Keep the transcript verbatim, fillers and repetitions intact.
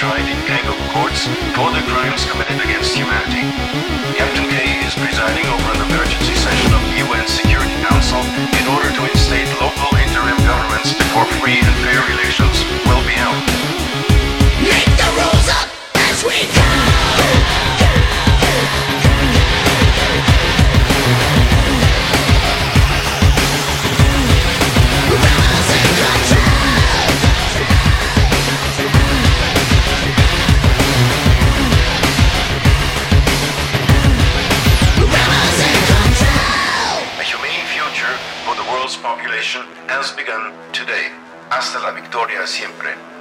tried in Hague courts for the crimes committed against humanity. Captain K is presiding over an emergency session of the U N Security Council in order to instate local interim governments before free and fair elections will be held. Make the rules up as we go! Population has begun today. Hasta la victoria siempre.